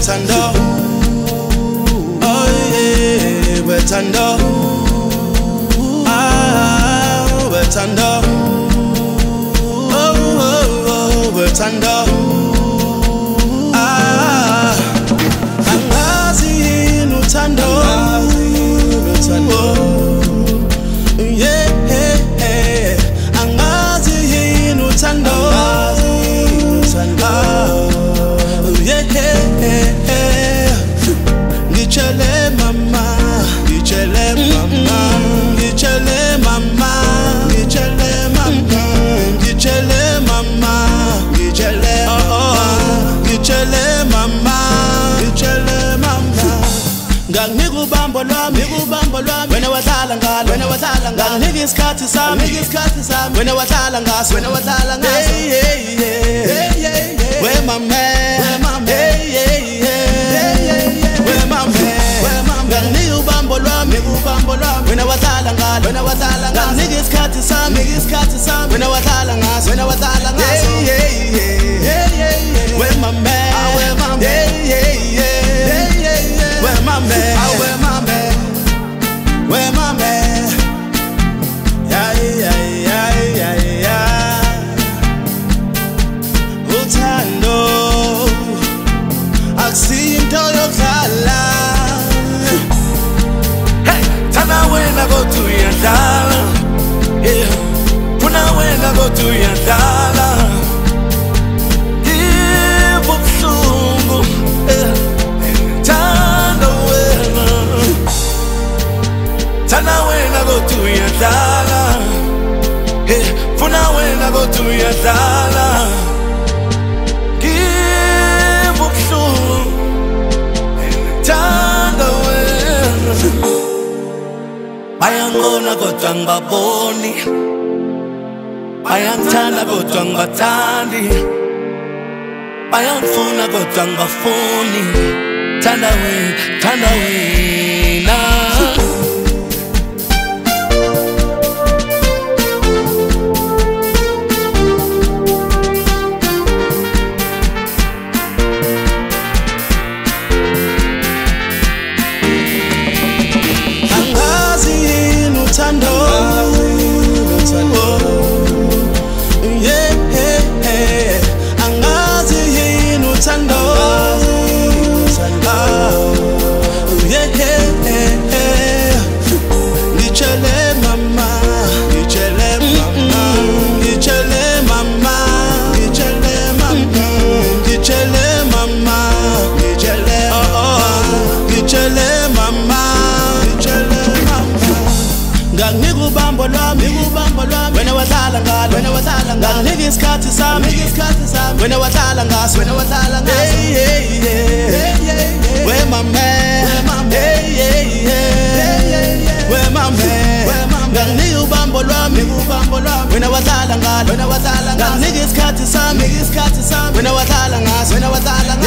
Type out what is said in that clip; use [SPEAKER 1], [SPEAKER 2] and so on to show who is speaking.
[SPEAKER 1] wethando, oh yeah, wethando, wethando, oh wethando, angazi yini uthando, yeah, angazi yini uthando. Ngitshele mama, ngitshele mama, ngitshele mama, ngitshele mama, ngitshele mama, ngitshele ngitshele mama, ngitshele mama. Ngangikubambo lwami, wena wadlala ngalo, nganginika isikhathi sami, wena wadlala ngaso, we mama, nganginika ubambo lwami, wena wadlala ngalo, nganginika isikhathi sami, wena wadlala ngaso, we mama, uthando akusinto yokudlala.
[SPEAKER 2] Hey, thanda wena kodwa uyadlala, yeah, funa wena kodwa uyadlala, give ubuhlungu, yeah, thanda wena kodwa uyadlala, yeah, funa wena kodwa uyadlala, give ubuhlungu, thanda wena. Bayangona kodwa ngibaboni, bayangithanda kodwa ngibathandi, bayangifuna kodwa ngibafuni, thanda wena.
[SPEAKER 1] Uthando, yeah, angazi yini uthando, yeah, ngitshele mama, ngitshele mama, ngitshele mama, ngitshele mama, ngitshele mama, ngitshele ngitshele mama, ngitshele mama. Nganginika ubambo lwami, wena wadlala ngalo, nganginika isikhathi sami, wena wadlala ngaso, we mama, we mama, nganginika ubambo lwami, wena wadlala ngalo, nganginika isikhathi sami, wena wadlala ngaso,